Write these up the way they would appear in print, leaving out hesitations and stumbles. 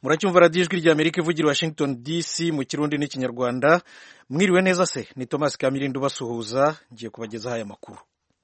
muracyumva radiyo ijwi ry'Amerika ivugira Washington DC mu kirundi n'ikinyarwanda. Mwiriwe neza se, ni Thomas Kamirindo basuhuza, ngiye kubagezaho aya makuru.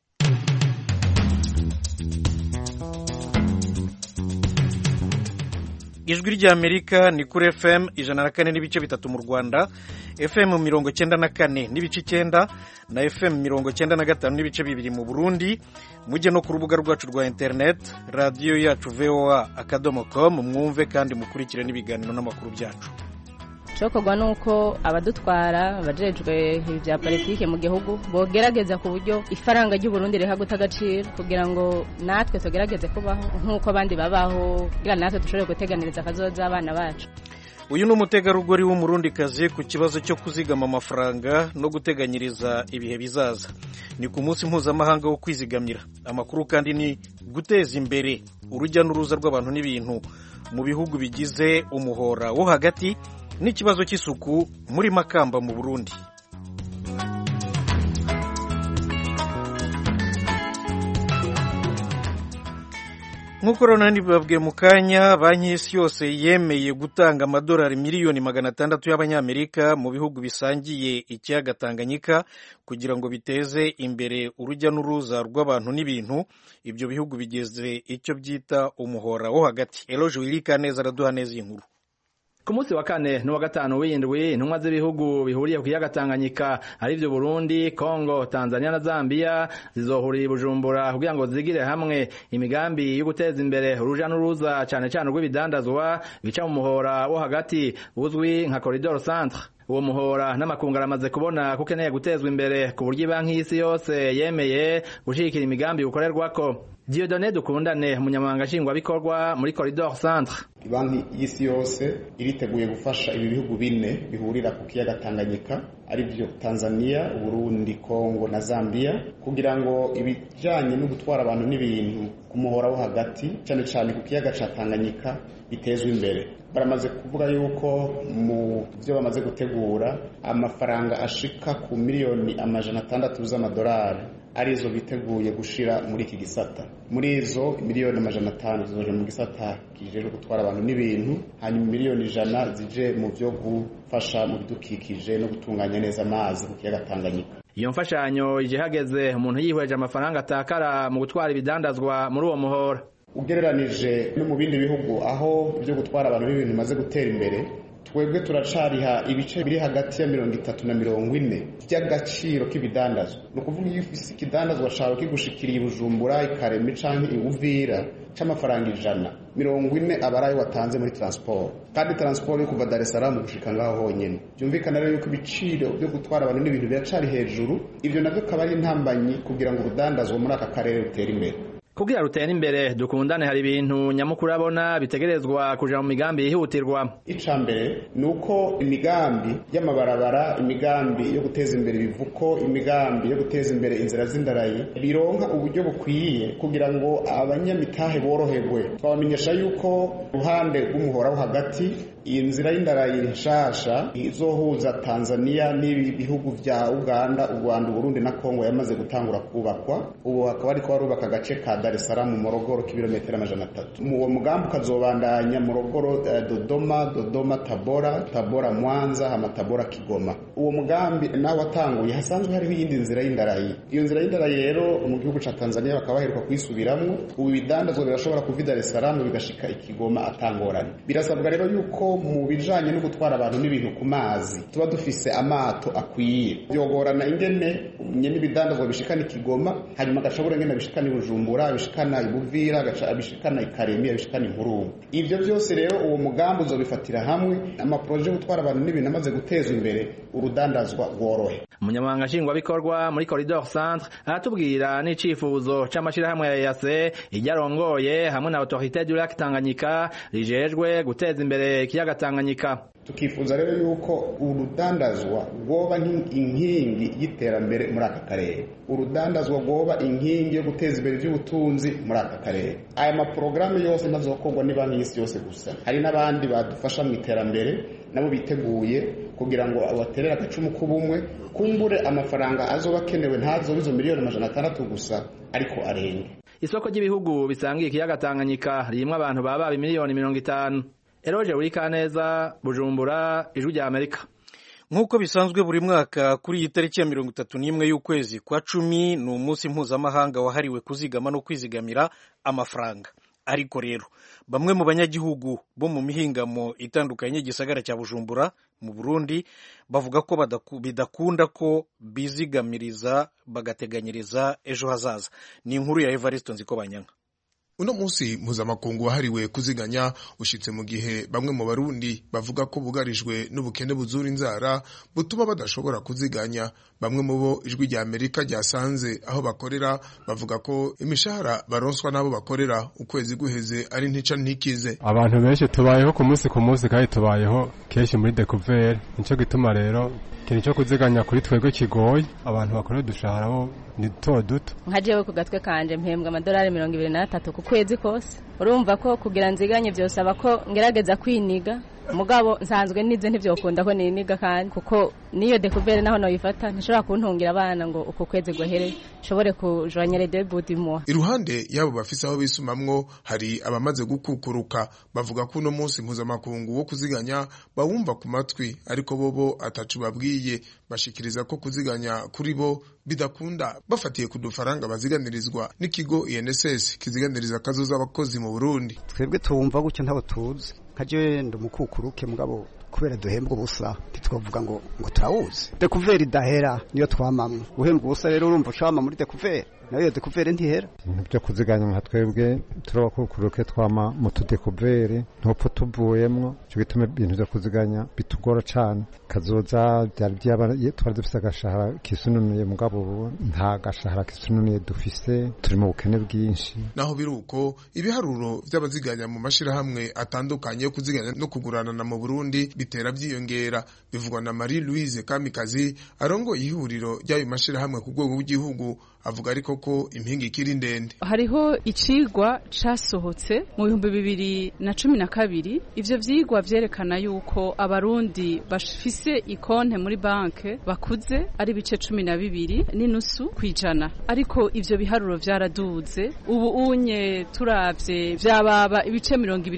Ijwi ry'Amerika ni kuri FM 104.3 mu Rwanda, FM 94.9 na FM 95.2 mu Burundi. Mujye no ku rubuga rwacu rwa internet radio yacu voa.com mwumve kandi mukurikire n'ibiganiro n'amakuru byacu. Cokorwa nuko abadutwara abajejwe ibya politike mu gihugu bogerageza ku buryo ifaranga ry'u Burundi riha gutagaciro kugira ngo natwe tugerageze kubaho nkuko abandi babaho kugira natwe dushobore guteganiriza akazoza abana bacu. Uyu ni umutegarugori w'umurundikazi ku kibazo cyo kuzigama amafaranga no guteganyiriza ibihe bizaza. Ni ku munsi mpuzamahanga wo kwizigamira. Amakuru kandi ni guteza imbere urujya n'uruza rw'abantu n'ibintu mu bihugu bigize umuhora wo hagati n'ikibazo cy'isuku muri Makamba mu Burundi. Nk'uko Ronald babwiye mu kanya, banki y'isi yose yemeye gutanga amadolari miliyoni 600 y'abanyamerika mu bihugu bisangiye ikiyaga Tanganyika kugira ngo biteze imbere urujya n'uruza rw'abantu n'ibintu. Ibyo bihugu bigeze icyo byita umuhora wo hagati. Eloge Wilika neza araduha neza inkuru. Ku munsi wa kane n'uwa gatanu w'indwi intumwa z'ibihugu bihuriye ku kiyaga Tanganyika ari byo Burundi, Kongo, Tanzania na Zambia zizohurira i Bujumbura kugira ngo zigire hamwe imigambi yo guteza imbere uruja n'uruza cyane cyane rw'ibidandazwa bica mu muhora wo hagati uzwi nka Corridor Centre. Uwo muhora n'amakungu aramaze kubona ko ukeneye gutezwa imbere ku buryo banki y'isi yose yemeye gushigikira imigambi ukorerwako. Dieudonné Dukundane umunyamabanga nshingwabikorwa muri Corridor Centre. Banki y'isi yose iriteguye gufasha ibi bihugu bine bihurira ku kiyaga Tanganyika ari byo Tanzania, Burundi, Kongo na Zambia kugira ngo ibijanye no gutwara abantu n'ibintu ku muhora wo hagati cyane cyane ku kiyaga ca Tanganyika bitezwe imbere. Baramaze kuvuga yuko mu byo bamaze gutegura amafaranga ashika ku miliyoni 600 z'amadolari arizo biteguye gushira muri iki gisata. Muri izo miliyoni 500 zizoje mu gisata kijeje gutwara abantu n'ibintu, hanyuma miliyoni 100 zije mu byo gufasha mu bidukikije no gutunganya neza amazi ku kiyaga Tanganyika. Iyo mfashanyo ije hageze umuntu yihweje amafaranga atakara mu gutwara ibidandazwa muri uwo muhora. Ugereranije no mu bindi bihugu aho byo gutwara abantu n'ibintu maze gutera imbere, twebwe turacariha ibice biri hagati ya 30 na 40 by'agaciro k'ibidandazwa. No kuvuga iyo ufise ikidandazwa cawe kigushikiriye Bujumbura, Ikaremi canke Uvira c'amafaranga 140 abarayo watanze muri transport, kandi transport yo kuva Dar es Salaam gushika ngaho honyene. Byumvikana rero yuko ibiciro byo gutwara abantu n'ibintu biracari hejuru, ivyo navyo kabari intambanyi kugira ngo urudandazwa muri aka karere rutere imbere. Kugira rutera imbere Dukundane hari ibintu nyamukuru abona bitegerezwa kuja mu migambi yihutirwa. Icambere nuko imigambi y'amabarabara, imigambi yo guteza imbere ibivuko, imigambi yo guteza imbere inzira z'indarayi bironka uburyo bukwiye kugira ngo abanyamitahe boroherwe. Twabamenyesha yuko ruhande rw'umuhora wo hagati iyi nzira y'indarayi nshasha izohuza Tanzania n'ibihugu vya Uganda, u Rwanda, Burundi na Kongo yamaze gutangura kubakwa. Ubu akaba ari ko barubaka agace ka Dar es Salaam Morogoro kilometero 300. Mu mugambi ukazobandanya Morogoro Dodoma Tabora Mwanza hama Tabora Kigoma. Uwo mugambi nawe watanguye hasanzwe hariho iyindi nzira y'indarayi. Iyo nzira y'indarayi rero mu gihugu ca Tanzania bakaba baheruka kuyisubiramwo. Ubu bidandazwa birashobora kuva Dar es Salaam bigashika Ikigoma atangorane. Birasabwa rero yuko mu bijanye no gutwara abantu n'ibintu ku mazi tuba dufise amato akwiye. Byogorana ingene nyene ibidandazwa bishikana Ikigoma hanyuma gashobora ngene bishikana Bujumbura, bishikana Ibuvira, bishikana Ikaremi, bishikana Inkuru. Ivyo byose rero uwo mugambi uzobifatira hamwe amaproje yo gutwara abantu n'ibintu amaze gutezwa imbere urudandazwa rworohe. Umunyamabanga nshingwabikorwa muri Corridor Centre aratubwira n'icifuzo c'amashirahamwe ya EAC ijyarongoye hamwe na Autorité du Lac Tanganyika rijejwe guteza imbere ikiyaga Tanganyika. Tukifuza rero yuko urudandazwa rwoba inkingi y'iterambere muri aka karere, urudandazwa rwoba inkingi yo guteza imbere iby'ubutunzi muri aka karere. Aya maporogaramu yose ntazokorwa ni banki y'isi yose gusa, hari n'abandi badufasha mu iterambere nabo biteguye kugira ngo abaterera agacumu k'ubumwe, kumbure amafaranga azoba akenewe ntazo bizo miliyoni 600 gusa ariko arenge. Isoko ry'ibihugu bisangiye ikiyaga Tanganyika rimwe abantu baba miliyoni 50. Eroje Urikaneza, Bujumbura, Ijwi rya Amerika. Nk'uko bisanzwe buri mwaka kuri iyi tariki ya 31 y'ukwezi kwa 10 ni umunsi mpuzamahanga wahariwe kuzigama no kwizigamira amafaranga. Ariko rero bamwe mu banyagihugu bo mu mihingamo itandukanye igisagara cya Bujumbura mu Burundi bavuga ko bidakunda ko bizigamiriza bagateganyiriza ejo hazaza. Ni inkuru ya Evariste Nzikobanyanka. Uno munsi mpuzamakungu wahariwe kuziganya ushitse mu gihe bamwe mu Barundi bavuga ko bugarijwe n'ubukene buzura inzara butuma badashobora kuziganya. Bamwe mu bo Ijwi rya Amerika ryasanze aho bakorera bavuga ko imishahara baronswa nabo bakorera ukwezi guheze ari ntica ntikize. Abantu benshi tubayeho ku munsi kandi tubayeho kenshi muri découvert, nico gituma rero ikintu cyo kuziganya kuri twebwe kigoye. Abantu bakorera dushahara bo ni duto. Nka jewe ku gatwe kanje mpembwa amadolari 23 ku kwezi kose. Urumva ko kugira nziganye byosaba ko ngerageza kwiniga, mugabo nsanzwe nize ntivyokunda ko niniga kandi kuko niyo découvert naho noyifata ntishobora kuntungira abana ngo uko kwezi guhere shobore kujoanya les deux bouts du mois. Iruhande yabo bafise aho bisumamwo hari abamaze gukukuruka bavuga ko uno munsi mpuzamakungu wo kuziganya bawumva ku matwi ariko bobo atacu babwiye. Bashikiriza ko kuziganya kuri bo bidakunda bafatiye ku dufaranga baziganirizwa n'ikigo INSS kiziganiriza kazoza abakozi mu Burundi. Twebwe tumva gutyo ntabo tuzi kaje ndumukukuruke mugabo kubera duhembwa ubusa titwavuga ngo turawuzi. Découvert idahera niyo twamamwe uhembwa ubusa rero urumva ushama muri découvert nayo découvert ntihera. Ibyo kuziganya nka twebwe turabakukuruke twama mu découvert ntopfa tuvuyemwo cyo gituma ibintu byo kuziganya bitugora cyane. Kazoza byari byaba twari dufise agashahara kisununuye mugabo nta gashahara kisununuye dufise, turi mu bukene bwinshi. Naho biruko ibiharuro by'abaziganya mu mashira hamwe atandukanye yo kuziganya no kugurana mu Burundi bitera byiyongera. Bivugwa na Marie Louise Kamikazi arongo ihuriro ry'ayo mashira hamwe ku rwego rw'igihugu, avuga ariko ko impinga ikiri ndende. Hariho icigwa casohotse mu 2012, ivyo vyigwa vyerekana yuko abarundi bafise ikonte muri banke bakuze ari bice 12.5%, ariko ivyo biharuro vyaraduze ubu unye turavye vyababa ibice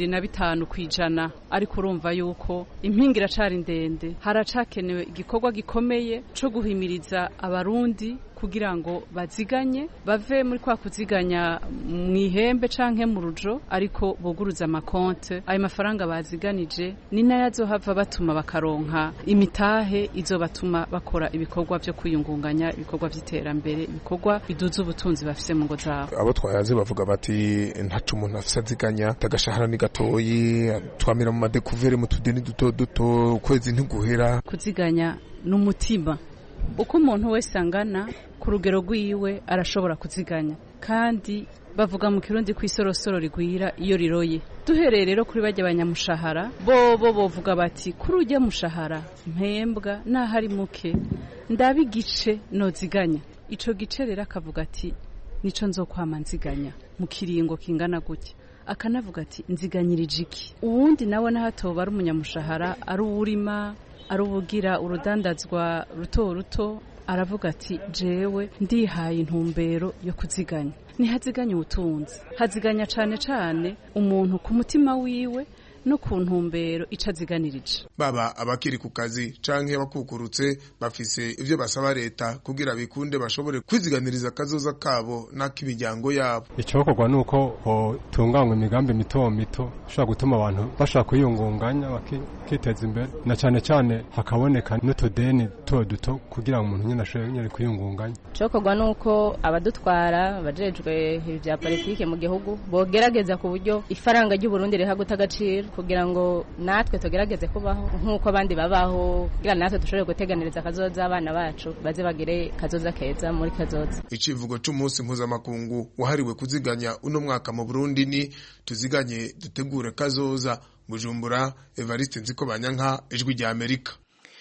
25%, ariko urumva yuko impinga iracari ndende. Haracakenewe igikorwa gikomeye co guhimiriza abarundi kugira ngo baziganye bave muri kwa kuziganya mwihembe canke mu rujo, ariko boguruza amakonte. Ayo mafaranga baziganije ni nayo azohava batuma bakaronka imitahe izobatuma bakora ibikorwa vyo kwiyungunganya, ibikorwa vy'iterambere, ibikorwa biduza ubutunzi bafise mu ngo zabo. Abo twayaze bavuga bati ntacu umuntu afise aziganya, tagashahara ni gatoyi, twamira mu madécouvert mu tudeni duto kwezi ntiguhera. Kuziganya n'umutima, uko umuntu wese angana ku rugero rwiwe arashobora kuziganya, kandi bavuga mu Kirundi kwisorosoro rigwira iyo riroye. Duhereye rero kuri bajya abanyamushahara bovuga bati kuri ujya mushahara mpembwa nahari muke ndaba igice noziganya. Ico gice rero akavuga ati nico nzokwama nziganya mu kiringo kingana gutya, akanavuga ati nziganyirije iki. Uwundi nawe nahatoba ari umunyamushahara, ari uwurima, ari ubugira urudandazwa ruto, aravuga ati jewe ndihaye intumbero yo kuziganya. Ntihaziganya ubutunzi, haziganya cane umuntu ku mutima wiwe no ku ntumbero icaziganirije. Baba abakiri ku kazi canke bakukurutse bafise ivyo basaba leta kugira bikunde bashobore kwiziganiriza kazoza kabo n'ak'imiryango yabo. Icokorwa nuko tunganywa imigambi mito ushobora gutuma abantu bashaka kwiyungunganya bakiteza imbere, na cane hakaboneka n'utudeni duto kugira ngo umuntu nyine ashobore kwiyungunganya. Icokorwa nuko abadutwara bajejwe ibya politike mu gihugu bogerageza ku buryo ifaranga ry'u Burundi rihaguta agaciro kugira ngo natwe tugerageze kubaho nk'uko abandi babaho, kugira natwe dushobore guteganiriza kazoza abana bacu baze bagire kazoza keza muri kazoza. Icivugo c'umunsi mpuzamakungu wahariwe kuziganya uno mwaka mu Burundi ni tuziganye dutegure kazoza. Bujumbura, Evariste Nzikobanyanka, Ijwi rya Amerika.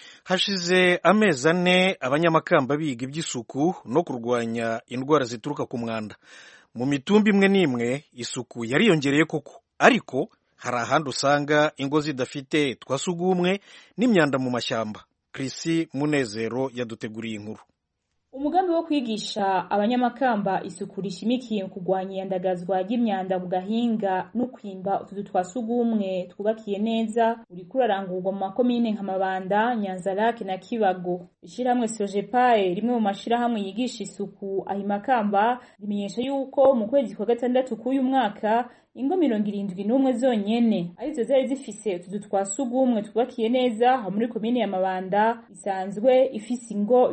Hashize amezi 4 abanyamakamba biga iby'isuku no kurwanya indwara zituruka ku mwanda. Mu mitumba imwe n'imwe isuku yariyongereye koko, ariko hari ahandi usanga ingo zidafite twasugumwe n'imyanda mu mashyamba. Chrissy Munezero yaduteguriye inkuru. umugambi wo kwigisha abanyamakamba isuku rishimikiye kurwanya iyandagazwa ry'imyanda mu gahinga no kwimba utuzu twa sugumwe twubakiye neza uriko urarangurwa mu makomine nka Mabanda, Nyanzarake na Kibago. Ishirahamwe Sojepae rimwe mu mashirahamwe yigisha isuku ahimakamba rimenyesha yuko mu kwezi kwa gatandatu k'uyu mwaka ingo 71 zonyene arizo zari zifise utuzu twa sugumwe twubakiye neza ha muri komine ya Mabanda isanzwe ifise ingo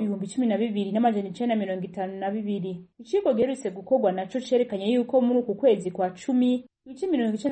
12,952. Iciko giherutse gukorwa naco cerekanye yuko muri uku kwezi kwa 10 ibice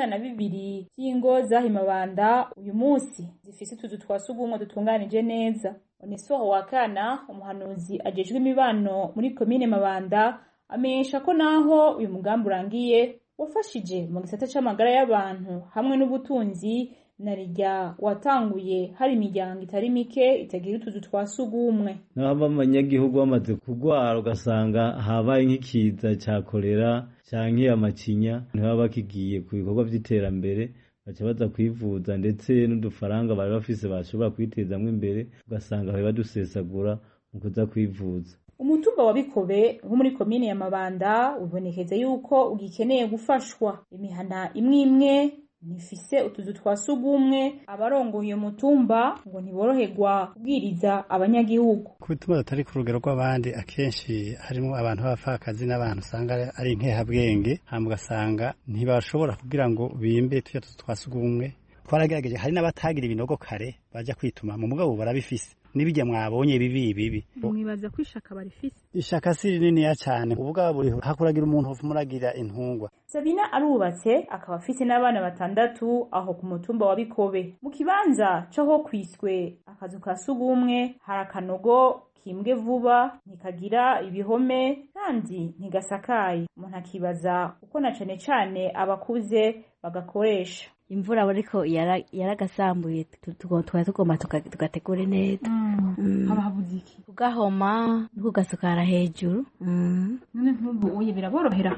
92 by'ingo zahimabanda uyu munsi zifise utuzu twa sugumwe dutunganije neza. Onesoro Wakana umuhanuzi ajejwe imibano muri komine Mabanda amenyesha ko naho uyu mugambi urangiye wafashije mu gisata c'amagara y'abantu hamwe n'ubutunzi narijya watanguye hari imiryango itari mike itagira utuzu twa sugumwe. N'aba abanyagihugu bamaze kugwara ugasanga habaye nk'ikiza cya kolera canke amacinya ntibaba bakigiye ku bikorwa vy'iterambere baca baza kwivuza ndetse n'udufaranga bari bafise bashobora kwitezamwo imbere ugasanga bari badusesagura mu kuza kwivuza. Umutumba wa Bikobe wo muri komine ya Mabanda ubonekeza yuko ugikeneye gufashwa. Imihana imwe nifise utuzu twa sugumwe abarongoye umutumba ngo ntiboroherwa kubwiriza abanyagihugu. Kubituma batari ku rugero rw'abandi akenshi harimo abantu b'abapfakazi n'abantu usanga ari inkehabwenge hama ugasanga ntibashobora kugira ngo bimbe tujya tuzu twa sugumwe. Twaragerageje hari n'abatagira ibinogo kare baja kwituma mu mugabo barabifise nibijya mwabonye bibi mwibaza kwishaka barifise ishaka siri nini ya cyane ubugabo buri hakuragira umuntu muragira intungwa. Sabina arubatse akaba afite n'abana 6 aho ku mutumba wa Bikobe mu kibanza cyo kwiswe akazu ka sugumwe harakanogo kimbwe vuba nikagira ibihome kandi ntigasakaye. Umuntu akibaza uko na cane abakuze bagakoresha. Imvura bariko yaragasambuye tugomba tugategura neza. Hababuze iki? Kugahoma n'ugasukara hejuru. None nk'ubu uye biraborohera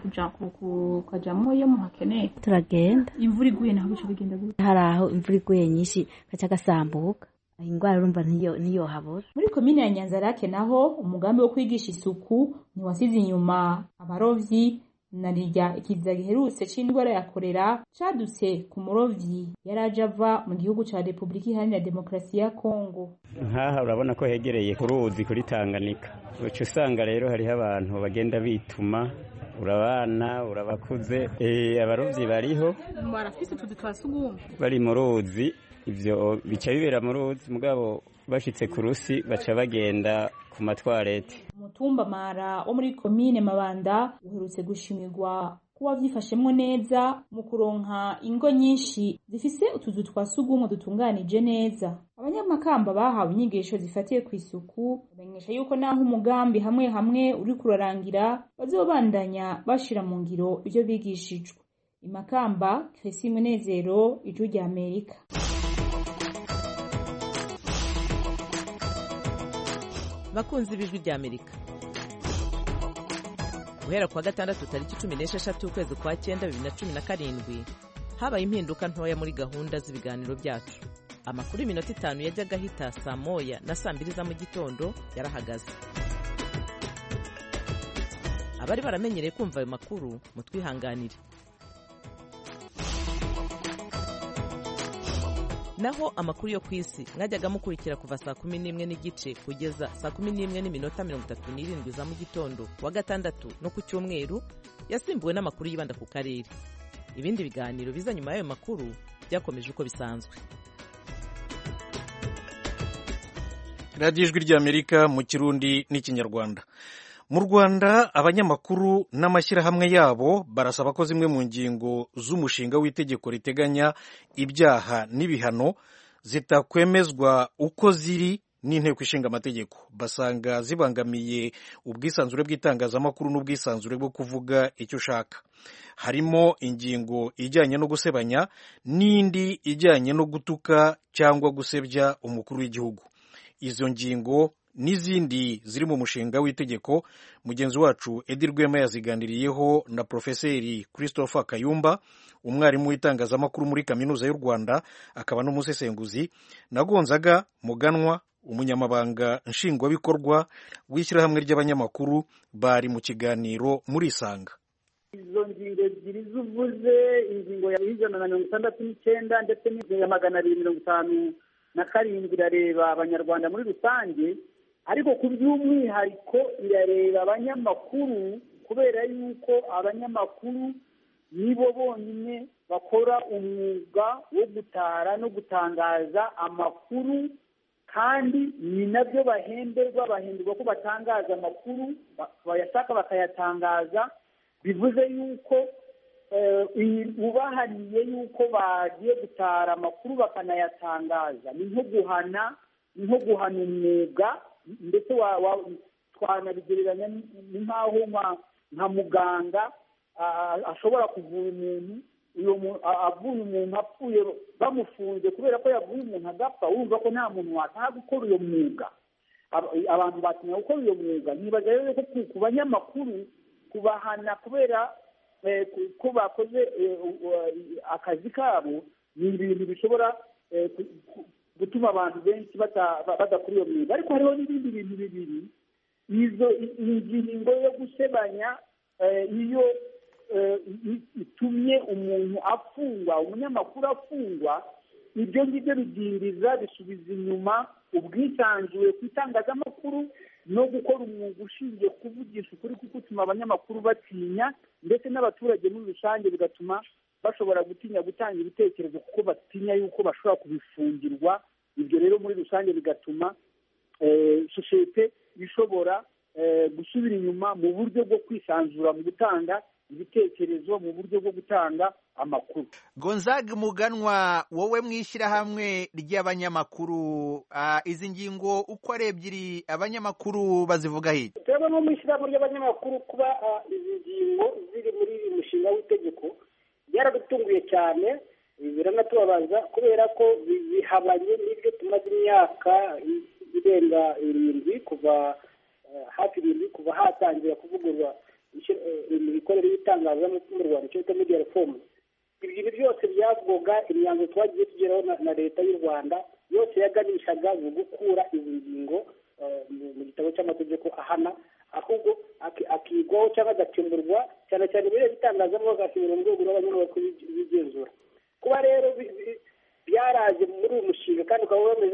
kujamwo iyo muhakeneye. Turagenda. Imvura iguye naho bico bigenda gute? Haraho imvura iguye nyinshi gaca gasambuka. Ingwara urumva niyo habura. Muri komine ya Nyanzarake naho umugambi wo kwigisha isuku ntiwasize inyuma abarovyi narijya ikiza giherutse c'indwara ya kolera cadutse ku murovyi yaraje ava mu gihugu ca Republika Iharanira Demokarasi ya Kongo. Nkaha urabona ko hegereye ku ruzi kuri Tanganyika. Uco usanga rero hariho abantu bagenda bituma urabana urabakuze abarovyi bariho barafise utuzu twa sugumwe bari mu ruzi ivyo bica bibera mu ruzi mugabo bashitse ku rusi baca bagenda ku matwarete. Umutumba Mara wo muri komine Mabanda uherutse gushimirwa kuba vyifashemwo neza mu kuronka ingo nyinshi zifise utuzu twa sugumwe dutunganije neza. Abanyamakamba bahawe inyigisho zifatiye ku isuku bamenyesha yuko naho umugambi hamwe uri kurarangira bazobandanya bashira mu ngiro ivyo bigishijwe. Imakamba, Christine Munezero, Ijwi rya Amerika. Bakunzi b'Ijwi rya Amerika, guhera kwa gatandatu tariki 16 ukwezi kwa 9 2017 habaye impinduka ntoya muri gahunda z'ibiganiro byacu. Amakuru iminota 5 yajyaga hita saa moya na saa 2 za mu gitondo yarahagaze. Abari baramenyereye kumva ayo makuru mutwihanganire. Naho amakuru yo kwisi mwajyaga mukurikira kuva saa 11 n'igice kugeza saa 11 n'iminota 37 za mu gitondo wa gatandatu no ku cyumweru yasimbuwe n'amakuru yibanda ku karere. Ibindi biganiro biza nyuma y'ayo makuru byakomeje uko bisanzwe. Radio Ijwi rya Amerika mu Kirundi n'Ikinyarwanda. Mu Rwanda abanyamakuru n'amashyirahamwe yabo barasaba ko zimwe mu ngingo z'umushinga w'itegeko riteganya ibyaha n'ibihano zitakwemezwa uko ziri n'inteko ishinga amategeko. Basanga zibangamiye ubwisanzure bw'itangazamakuru n'ubwisanzure bwo kuvuga icyo ushaka. Harimo ingingo ijyanye no gusebanya n'indi ijyanye no gutuka cyangwa gusebya umukuru w'igihugu. Izo ngingo n'izindi ziri mu mushinga w'itegeko mugenzi wacu Edi Rwema yaziganiriyeho na Profeseri Christopher Kayumba, umwarimu w'itangazamakuru muri Kaminuza y'u Rwanda akaba n'umusesenguzi, na Gonzaga Muganwa umunyamabanga nshingwabikorwa w'ishyirahamwe ry'abanyamakuru bari mu kiganiro muri Isanga. Izo ngingo ebyiri zuvuze, ingingo ya 169 ndetse n'ingingo ya 257 irareba abanyarwanda muri rusange, ariko ku by'umwihariko irareba abanyamakuru, kubera yuko abanyamakuru nibo bonyine bakora umwuga wo gutara no gutangaza amakuru, kandi ni nabyo bahemberwa ko batangaza amakuru, bayashaka bakayatangaza. Bivuze yuko ubahaniye yuko bagiye gutara amakuru bakanayatangaza ni nko guhana umwuga, ndetse twanabigereranya nk'aho nka muganga ashobora kuvura umuntu, avuye umuntu apfuye bamufunze kubera ko yavuye umuntu agapfa, urumva ko nta muntu wataha gukora uyo mwuga. Abantu batinya gukora uyo mwuga. Nibaza rero ko ku banyamakuru kubahana kubera ko bakoze akazi kabo ni ibintu bishobora gutuma abantu benshi badakora iyo mwuga. Ariko hariho n'ibindi bintu bibiri, ingingo yo gusebanya iyo itumye umuntu afungwa, umunyamakuru afungwa, ibyo ngibyo bidindiza, bisubiza inyuma ubwisanzure ku itangazamakuru no gukora umwuga ushingiye kuvugisha ukuri, kuko utuma abanyamakuru batinya, ndetse n'abaturage muri rusange bigatuma bashobora gutinya gutanga ibitekerezo kuko batinya yuko bashobora kubifungirwa. Ibyo rero muri rusange bigatuma sosiyete ishobora gusubira inyuma mu buryo bwo kwisanzura mu gutanga ibitekerezo, mu buryo bwo gutanga amakuru. Gonzague Muganwa, wowe mwishyirahamwe ry'abanyamakuru, izi ngingo uko ari ebyiri abanyamakuru bazivuga hirya? Twebwe no mwishyirahamwe ry'abanyamakuru, kuba izi ngingo ziri muri uyu mushinga w'itegeko byaradutunguye cyane, biranatubabaza kubera ko bihabanye n'ibyo tumaze imyaka irenga 7 kuva hafi 7 kuva hatangira kuvugurwa imikorere y'itangazamakuru mu Rwanda, cyo media reform. Ibintu byose byavugwaga, imyanzuro twagiye tugeraho na leta y'u Rwanda yose yaganishaga mu gukura izi ngingo mu gitabo cy'amategeko ahana, ahubwo akigwaho cyangwa agakemurwa cyane cyane ibireba itangazamakuru, agashyirwa mu rwego rw'abanyamakuru bigenzura. Kuba rero byaraje muri uyu mushinga kandi ukaba bameze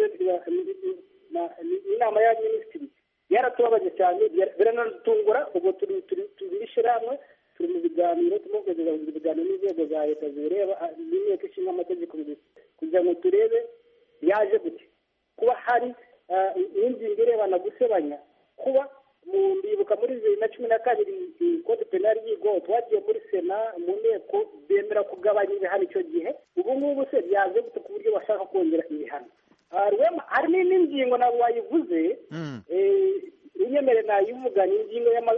inama ya minisitiri yaratubabaje cyane, biranatungura. Ubwo turi ishyirahamwe, turi mu biganiro, turimo kugeza mu biganiro n'inzego za leta zireba n'inteko ishinga amategeko kugira ngo turebe yaje gute. Kuba hari n'ingingo irebana gusebanya, kuba ndibuka muri 2012 kode penali yigo twagiye muri sena mu nteko bemera kugabanya ibihano icyo gihe. Ubu ngubu se byaje gute ku buryo bashaka kongera ibihano? Hari n'ingingo nabo wayivuze, inyemere nayivuga, ni ingingo ya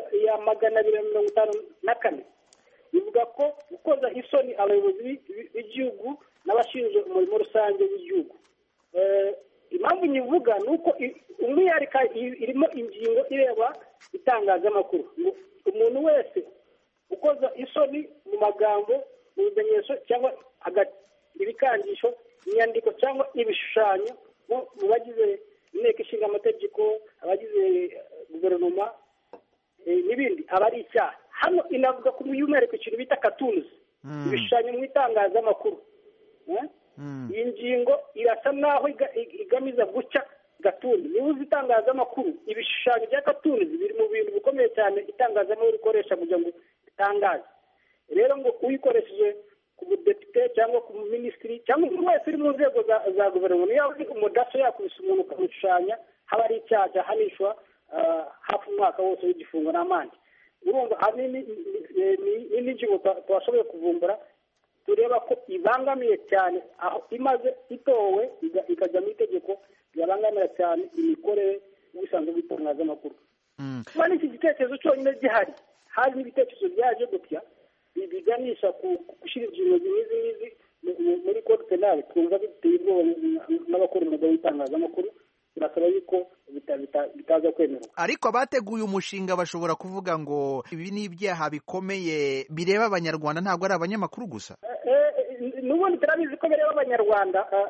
254 ivuga ko gukoza isoni abayobozi b'igihugu n'abashinzwe umurimo rusange w'igihugu. Impamvu nyivuga ni uko umwihariko irimo ingingo ireba itangazamakuru. Umuntu wese ukoza isoni mu magambo, mu bimenyetso cyangwa ibikangisho, inyandiko cyangwa ibishushanyo mu bagize inteko ishinga amategeko, abagize guverinoma n'ibindi, aba ari icyaha. Hano inavuga ko by'umwihariko ikintu bita cartoons, ibishushanyo mu itangazamakuru. Iyi ngingo irasa naho igamiza guca gatuni. Niba uzi itangazamakuru, ibishushanyo bya gatuni biri mu bintu bikomeye cyane itangazamakuru rikoresha kugira ngo itangaze. Rero ngo uyikoresheje ku mudepite cyangwa ku minisitiri cyangwa umuntu wese uri mu nzego za guverinoma, niyo uri umudaso yakubise umuntu ukamushushanya, haba ari icyaha cyahanishwa hafi umwaka wose w'igifungo n'amande. Urumva n'ingingo twashoboye kuvumbura tureba ko ibangamiye cyane, aho imaze itowe ikajya mu itegeko, yabangamira cyane imikorere y'ubusanzwe bw'itangazamakuru. Kuba n'iki gitekerezo cyonyine gihari, hari n'ibitekerezo byaje gutya biganisha ku gushyira ingingo nk'izi muri code penal, twumva biteye ubwoba n'abakora umwuga w'itangazamakuru. Birasaba yuko bitaza kwemerwa. Ariko abateguye umushinga bashobora kuvuga ngo ibi ni ibyaha bikomeye bireba abanyarwanda, ntabwo ari abanyamakuru gusa. N'ubundi turabizi ko bireba abanyarwanda,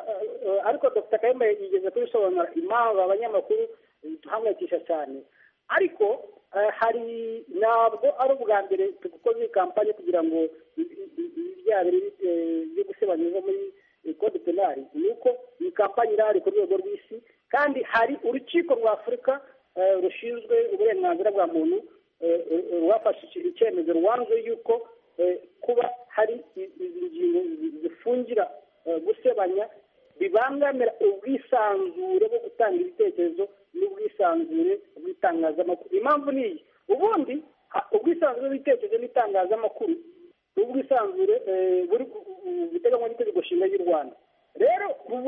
ariko Dr Kayumba yigeze kubisobanura impamvu abanyamakuru duhangayikisha cyane, ariko hari ntabwo ari ubwa mbere dukoze iyi kampanye kugira ngo ibyaha byo gusebanya biva muri code penal, ni uko iyi kampanye irahari ku rwego rw'isi, kandi hari urukiko rwa Afurika rushinzwe uburenganzira bwa muntu rwafashe icyemezo rwanze yuko kuba hari izi ngingo zifungira gusebanya bibangamira ubwisanzure bwo gutanga ibitekerezo n'ubwisanzure bw'itangazamakuru. Impamvu ni iyi: ubundi ubwisanzure bw'ibitekerezo n'itangazamakuru n'ubwisanzure buri guteganywa n'itegeko nshinga y'u Rwanda. Rero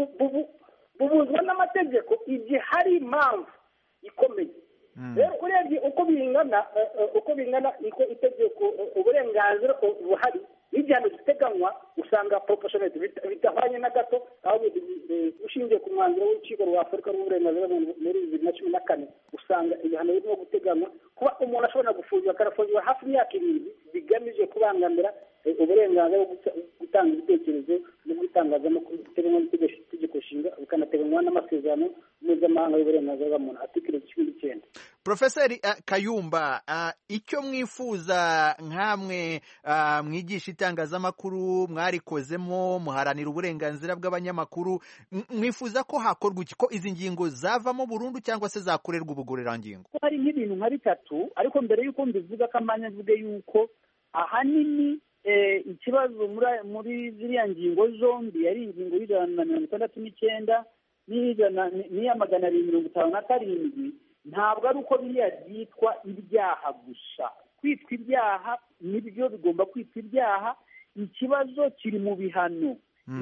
bubuzwa n'amategeko igihe hari impamvu ikomeye. Rero urebye uko bingana niko itegeko uburenganzira buhari n'igihano giteganywa usanga proportionate bitahwanye na gato, aho ushingiye ku mwanzuro w'urukiko rwa Afurika rw'uburenganzira muri 2014 usanga igihano birimo guteganywa kuba umuntu ashobora gufungwa akarafungwa hafi imyaka 7 bigamije kubangamira uburenganzira bwo gutanga ibitekerezo no gutangazamakuru biteganywa n'itegeko nshinga bikanateganywa n'amasezerano mpuzamahanga y'uburenganzira bwa muntu article 19. Profeseri Kayumba, icyo mwifuza nkamwe mwigisha itangazamakuru mwarikozemo muharanira uburenganzira bw'abanyamakuru, mwifuza ko hakorwa iki, ko izi ngingo zavamo burundu cyangwa se zakorerwa ubugororangingo? Hari nk'ibintu nka bitatu, ariko mbere y'uko mbivuga kamanya mvuge yuko ahanini ikibazo muri ziriya ngingo zombi ari ingingo y'169 n'iya 257 ntabwo ari uko biriya byitwa ibyaha gusa. Kwitwa ibyaha nibyo bigomba kwitwa ibyaha, ikibazo kiri mu bihano.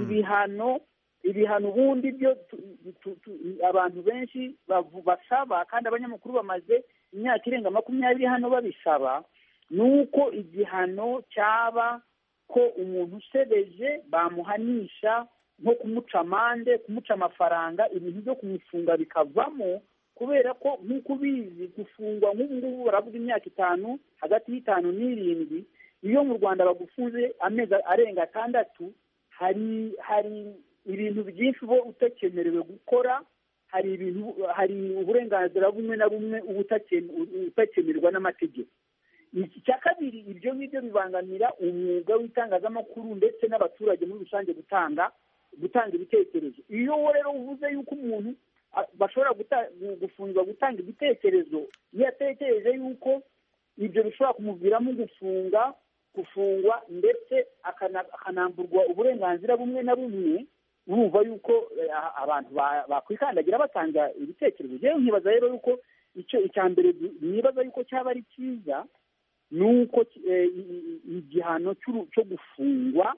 Ibihano ubundi byo abantu benshi basaba, kandi abanyamakuru bamaze imyaka irenga 20 hano babisaba, nuko igihano cyaba ko umuntu usebeje bamuhanisha nko kumuca amande, kumuca amafaranga, ibintu byo kumufunga bikavamo, kubera ko nk'uko ubizi gufungwa nk'ubu ngubu baravuga imyaka 5, hagati y'5 n'7. Iyo mu Rwanda bagufunze amezi arenga 6, hari ibintu byinshi uba utakemerewe gukora, hari uburenganzira bumwe na bumwe utakemerwa n'amategeko. Icya kabiri, ibyo ngibyo bibangamira umwuga w'itangazamakuru ndetse n'abaturage muri rusange gutanga ibitekerezo. Iyo rero uvuze yuko umuntu bashobora gufungwa gutanga ibitekerezo, iyo atekereje yuko ibyo bishobora kumuviramo gufungwa ndetse akanamburwa uburenganzira bumwe na bumwe, urumva yuko abantu bakwikandagira batanga ibitekerezo. Rero nkibaza rero yuko icya mbere nibaza yuko cyaba ari cyiza nuko igihano cyo gufungwa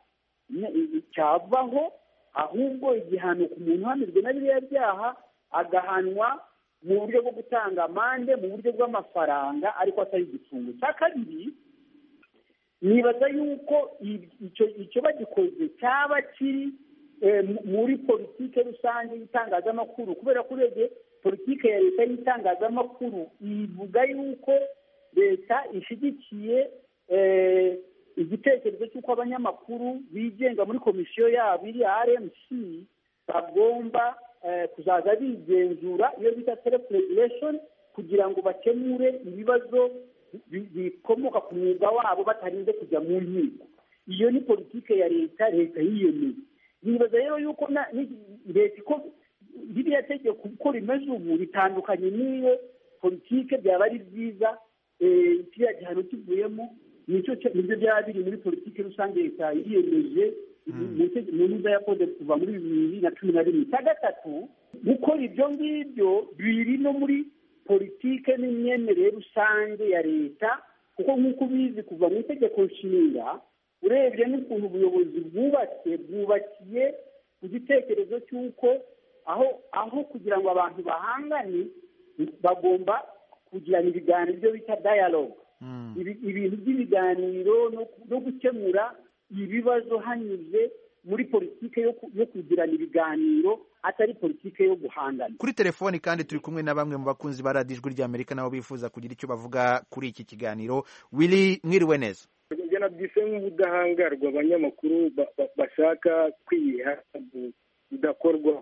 cyavaho, ahubwo igihano ku muntu uhamijwe na biriya byaha agahanwa mu buryo bwo gutanga amande, mu buryo bw'amafaranga, ariko atari igifungo. Cya kabiri, nibaza yuko icyo bagikoze cyaba kiri muri politike rusange y'itangazamakuru, kubera ko urebye politike ya leta y'itangazamakuru ivuga yuko leta ishyigikiye igitekerezo cy'uko abanyamakuru bigenga muri komisiyo yabo iri RMC bagomba kuzaza bigenzura, iyo bita self regulation, kugira ngo bakemure ibibazo bikomoka ku mwuga wabo batarinze kujya mu nkiko. Iyo ni politike ya leta yiyemeye. Nibaza rero yuko leta ko ririya tegeko uko rimeze ubu ritandukanye n'iyo politike, byaba ari byiza kiriya gihano kivuyemo nibyo byaba biri muri politike rusange leta yiyemeje mu ntuza ya kode kuva muri 2012. Cya gatatu, gukora ibyo ngibyo biri no muri politike n'imyemerere rusange ya leta, kuko nk'uko ubizi kuva mu itegeko nshinga, urebye n'ukuntu ubuyobozi bwubakiye ku gitekerezo cy'uko aho kugira ngo abantu bahangane bagomba kugirana ibiganiro, ibyo bita dialogue, ibintu by'ibiganiro no gukemura ibibazo hanyuze muri politike yo kugirana ibiganiro, atari politike yo guhangana. Kuri telefoni kandi turi kumwe na bamwe mu bakunzi ba Radio Ijwi ry'Amerika nabo bifuza kugira icyo bavuga kuri iki kiganiro. Willy, mwiriwe neza? Njye nabyise nk'ubudahangarwa abanyamakuru bashaka kwiha budakorwa.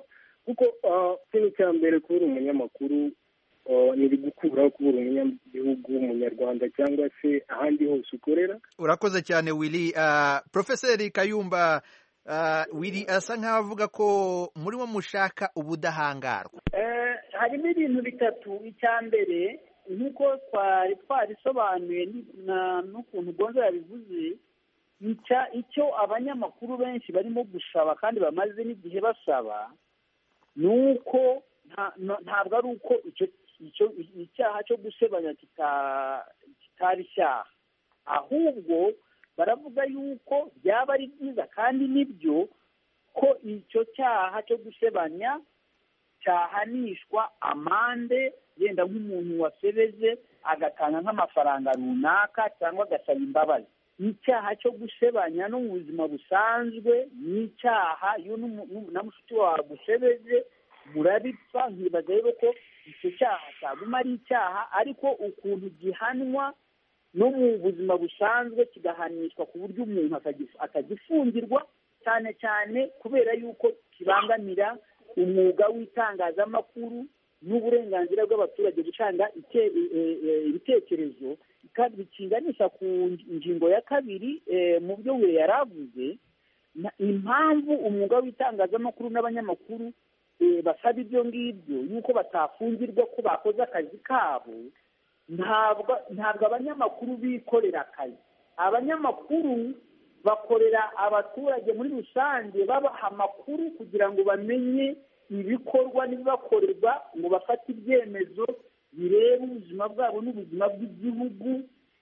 kuko ikintu cya mbere kubura umunyamakuru ni gukuraho kubura umunyagihugu umunyarwanda cyangwa se ahandi hose ukorera. Urakoze cyane Willy. Profeseri Kayumba, Willy asa nk'aho avuga ko murimo mushaka ubudahangarwa. Harimo ibintu bitatu. Icya mbere nk'uko twari twarisobanuye n'ukuntu Gonzo yabivuze, icyo abanyamakuru benshi barimo gusaba kandi bamaze n'igihe basaba ni uko ntabwo ari uko icyaha cyo gusebanya kitari icyaha, ahubwo baravuga yuko byaba ari byiza kandi nibyo ko icyo cyaha cyo gusebanya cyahanishwa amande, yenda nk'umuntu wasebeje agatanga nk'amafaranga runaka cyangwa agasaba imbabazi. Icyaha cyo gusebanya no mu buzima busanzwe ni icyaha. Iyo na mushiki wawe agusebeje murabipfa. Nkibaza rero ko icyo cyaha cyaguma ari icyaha, ariko ukuntu gihanwa no mu buzima busanzwe kigahanishwa ku buryo umuntu akagifungirwa, cyane cyane kubera yuko kibangamira umwuga w'itangazamakuru n'uburenganzira bw'abaturage gutanga ibitekerezo, bikinganisha ku ngingo ya kabiri mu byo we yaravuze. Impamvu umwuga w'itangazamakuru n'abanyamakuru basaba ibyo ngibyo yuko batafungirwa ko bakoze akazi kabo, ntabwo abanyamakuru bikorera akazi. Abanyamakuru bakorera abaturage muri rusange, babaha amakuru kugira ngo bamenye ibikorwa n'ibibakorerwa, ngo bafate ibyemezo bireba ubuzima bwabo n'ubuzima bw'igihugu.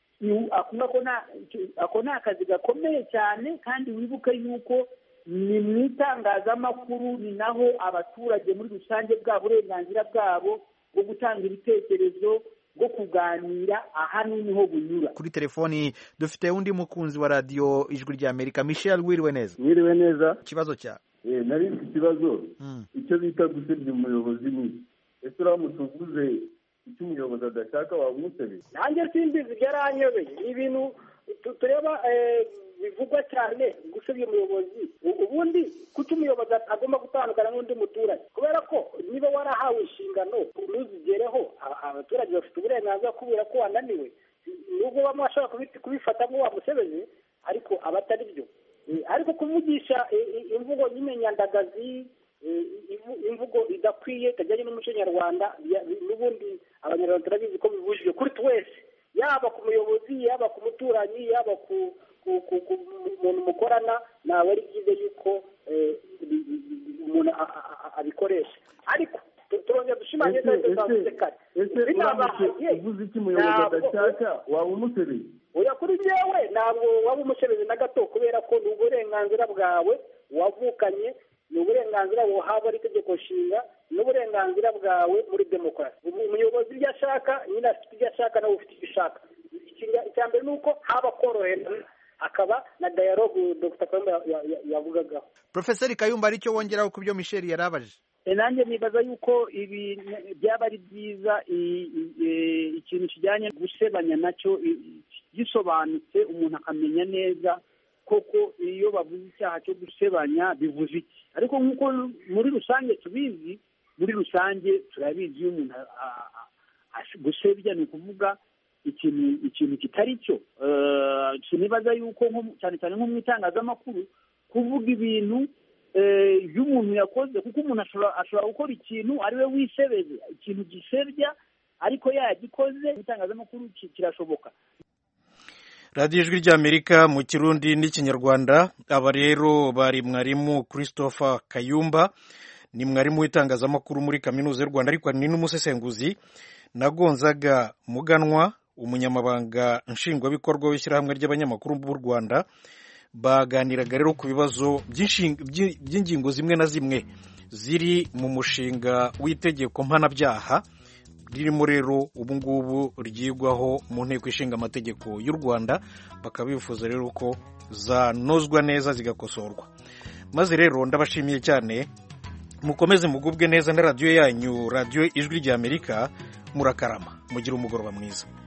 Ako ni akazi gakomeye cyane, kandi wibuke yuko ni mu itangazamakuru ni naho abaturage muri rusange bwa burenganzira bwabo bwo gutanga ibitekerezo, bwo kuganira, aha niho bunyura. Kuri telefoni dufite undi mukunzi wa radio Ijwi rya Amerika, Michel. Wiriwe neza. Wiriwe neza. Ikibazo cya nari mfite ikibazo icyo bita gusebya umuyobozi ni ese uramutse uvuze icyo umuyobozi adashaka wamusebye. Nanjye simbizi, byaranyobeye. Ibintu tureba bivugwa cyane gusebya umuyobozi. Ubundi kuki umuyobozi agomba gutandukana n'undi muturage? Kubera ko niba warahawe inshingano ntuzigereho, abaturage bafite uburenganzira kubera ko wananiwe. Nubwo bamwe bashobora kubifata ngo wamusebeje, ariko aba atari byo. Ariko kuvugisha imvugo nyine nyandagazi, imvugo idakwiye itajyanye n'umuco nyarwanda, n'ubundi abanyarwanda turabizi ko bibujijwe kuri twese, yaba ku muyobozi, yaba ku muturanyi, yaba ku muntu mukorana. Nawe ari byiza yuko umuntu abikoresha, ariko turongera dushimanye neza twavuze kare. Uvuze iki umuyobozi adashaka waba umusebeye? Oya, kuri jewe ntabwo waba umusebeye na gato, kubera ko ni uburenganzira bwawe wavukanye, ni uburenganzira buhabwa n'itegeko nshinga, n'uburenganzira bwawe muri demokarasi. Umuyobozi ibyo ashaka nyine afite ibyo ashaka, nawe ufite ibyo ushaka. Icya mbere ni uko haba koroherana, hakaba na dialogue Dr. Kayumba yavugagaho. Profeseri Kayumba, aricyo wongeraho ku byo Michel yarabaje? Nanjye nibaza yuko ibi byaba ari byiza ikintu kijyanye gusebanya nacyo gisobanutse, umuntu akamenya neza koko iyo bavuze icyaha cyo gusebanya bivuze iki. Ariko nk'uko muri rusange tubizi, muri rusange turabizi iyo umuntu gusebya ni ukuvuga ikintu kitari cyo. Sinibaza yuko cyane cyane nko mu itangazamakuru kuvuga ibintu iyo umuntu yakoze, kuko umuntu ashobora gukora ikintu ari we wisebeze, ikintu gisebya ariko yagikoze. Itangazamakuru kirashoboka. radiyo Ijwi ry'Amerika mu Kirundi n'Ikinyarwanda. Aba rero bari mwarimu Christopher Kayumba, ni mwarimu w'itangazamakuru muri Kaminuza y'u Rwanda, ariko ni n'umusesenguzi, na Gonzaga Muganwa, umunyamabanga nshingwabikorwa w'ishyirahamwe ry'abanyamakuru b'u Rwanda. Baganiraga rero ku bibazo by'ingingo zimwe na zimwe ziri mu mushinga w'itegeko mpanabyaha ririmo rero ubu ngubu ryigwaho mu nteko ishinga amategeko y'u Rwanda. Bakaba bifuza rero ko zanozwa neza zigakosorwa. Maze rero ndabashimiye cyane, mukomeze mugubwe neza na radiyo yanyu, radiyo Ijwi ry'Amerika. Murakarama, mugire umugoroba mwiza.